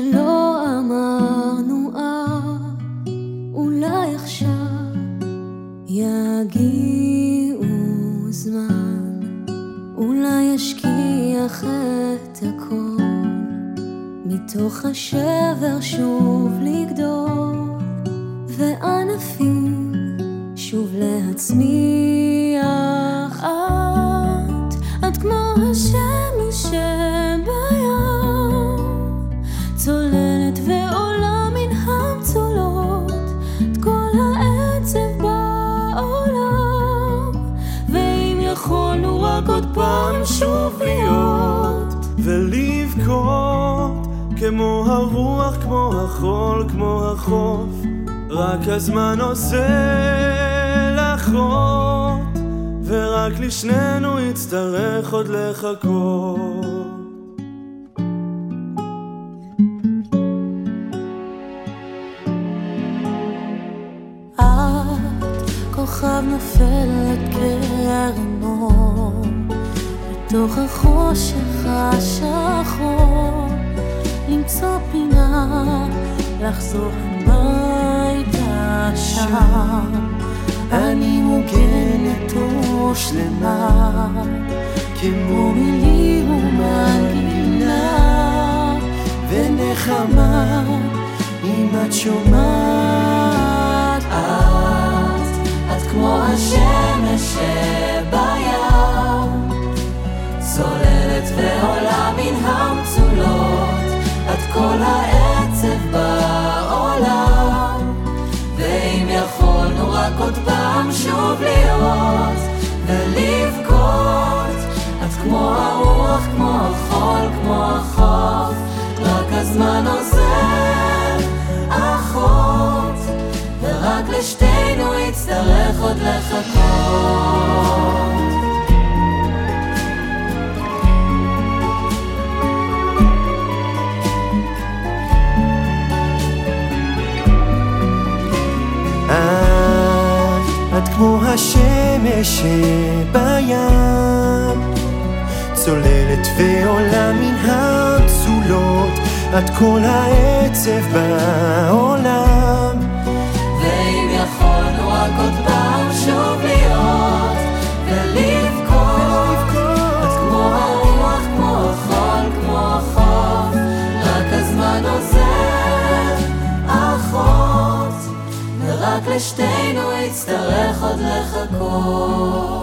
שלא אמרנו אולי עכשיו יגיעו זמן, אולי ישכיח את הכל, מתוך השבר שוב לגדול, וענפים שוב להצמיח. את כמו השמש שבים, צוללת ועולה מן המצולות, את כל העצב בעולם. ואם יכולנו רק עוד פעם שוב להיות ולבכות כמו הרוח, כמו החול, כמו החוף, רק הזמן עושה לחרות, ורק לשנינו יצטרך עוד לחכות. כוכב נופלת קרן אור בתוך החושך השחור, למצוא פינה, לחזור הביתה שם. אני מוגנת ושלמה כמו מילים ומנגינה ונחמה, אם את שומעת. את כמו השמש שבים, צוללת ועולה מן המצולות, את כל העצב בעולם. ואם יכולנו רק עוד פעם שוב להיות ולבכות, את כמו הרוח, כמו החול, כמו החוף, רק הזמן עוזר אחות, ורק לשתינו יצטרך עוד לחכות. את כמו השמש בים, צוללת ועולה מן המצולות, את כל העצב בעולם. ואם יכולנו רק עוד פעם שוב להיות ולבכות, את כמו הרוח, כמו החול, כמו החוף, רק הזמן עוזר אחות, ורק לשתינו יצטרך עוד לחכות.